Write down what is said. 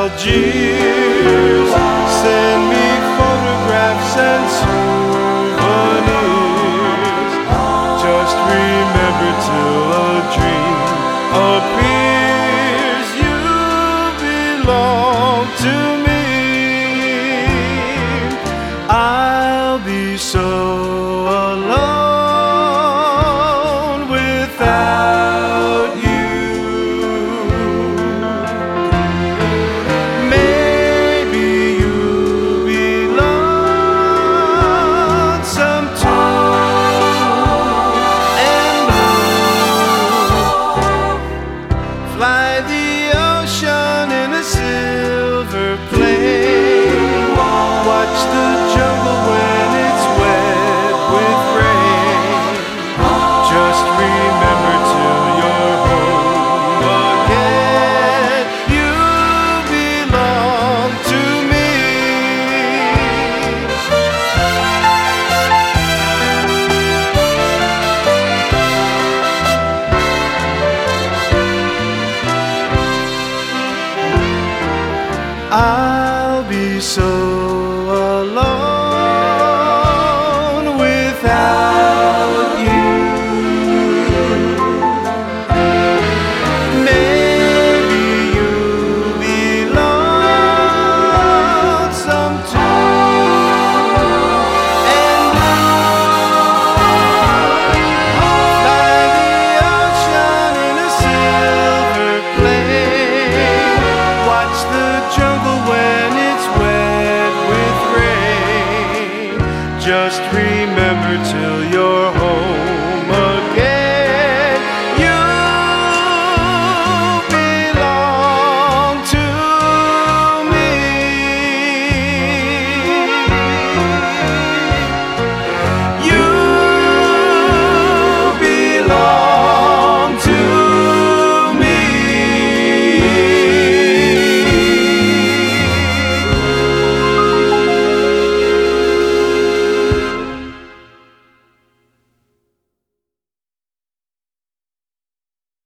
Algiers. Send me photographs and souvenirs. Just remember till a dream appears. You belong to me. I'll be so alone without you. Maybe you'll be lonesome too, and blue. Fly the ocean in a silver plane. Watch the jungle when it's wet with rain. Just remember till you're home again. You belong to me. I'll be so alone without you. Maybe you'll be lonesome too, and fly the ocean in a silver plane. Watch the jungle when it's wet with rain. Just remember till you're home